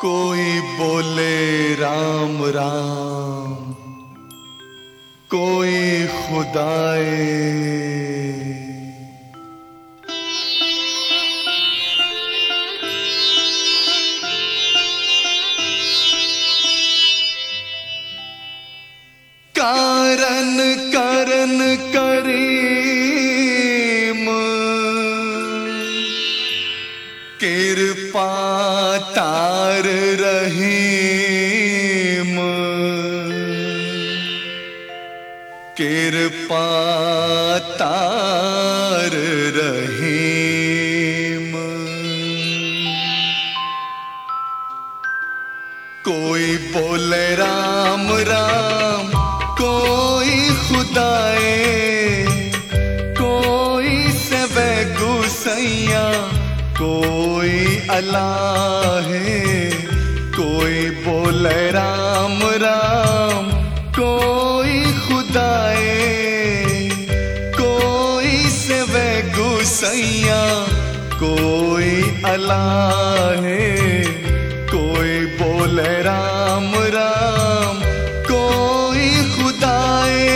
कोई बोले राम राम, कोई खुदाए। कारण करन करीम, कृपा तार रहीम, कृपा तार रहीम। कोई बोले राम राम, कोई खुदाए, कोई सेवे गुसैया, कोई अल्लाह है। कोई बोले राम राम, कोई खुदाए, कोई सेवे गुसैया, कोई अल्लाह है। कोई बोले राम राम, कोई खुदाए।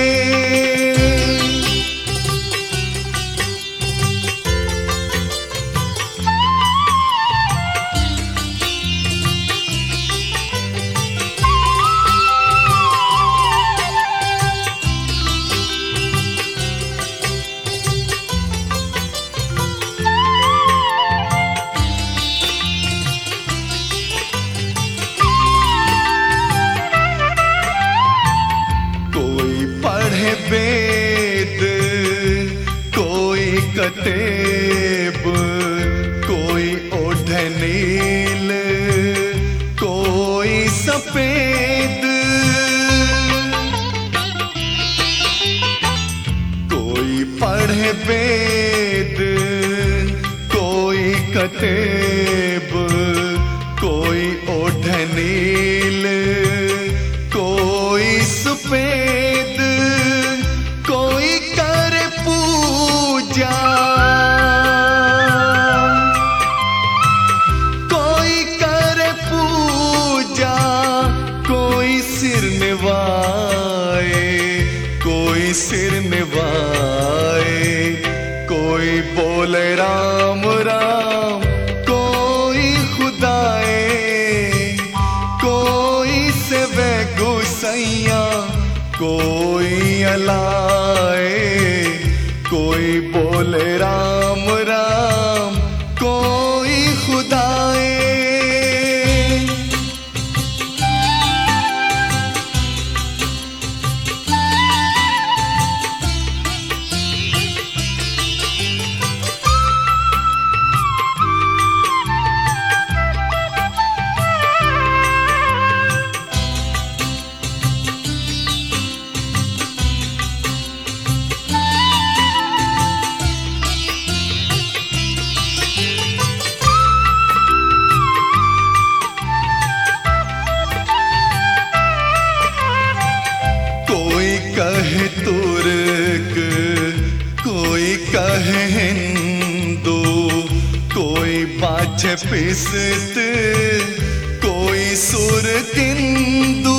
वेद कोई कतेब, कोई ओढ़े नील, कोई सफेद। कोई पढ़े वेद, कोई कतेब, कोई ओढ़े नील, कोई सफेद। कोई कर पूजा, कोई कर पूजा, कोई सिर निवाए, कोई सिर निवाए। कोई बोले राम राम, कोई खुदाए, कोई सेवे गुसैया, कोई अलाए। कोई बोले राम राम, कोई खुदाए। कहे तुर्क, कोई कहे हिंदू, कोई बाछे पिसत, कोई सुर किंदू।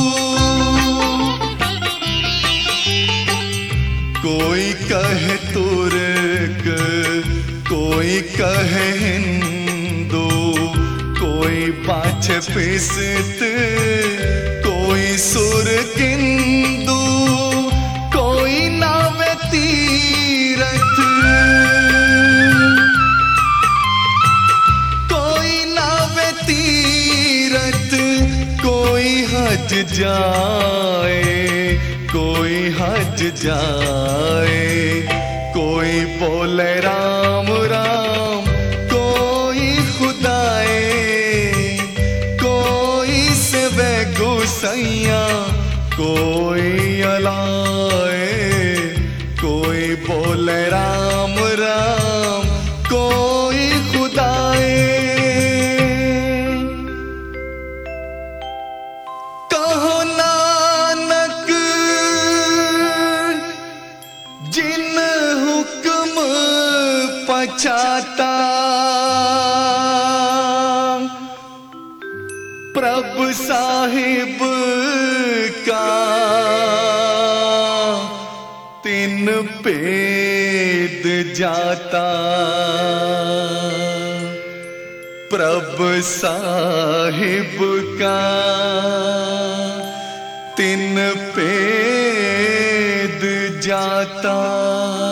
कोई कहे तुर्क, कोई कहे हिंदू, कोई बाछे पिसत, कोई सुर किंदू। कोई नावे तीरथ, कोई नावे तीरथ, कोई हज जाए, कोई हज जाए। कोई बोले राम राम, कोई खुदाए, कोई सेवे गुसैया, कोई अलाए। कोई बोले राम राम, कोई खुदाए। कहो नानक जिन हुक्म पछाता, प्रभु साहिब का तिन भेद जाता, प्रभु साहिब का तिन भेद जाता।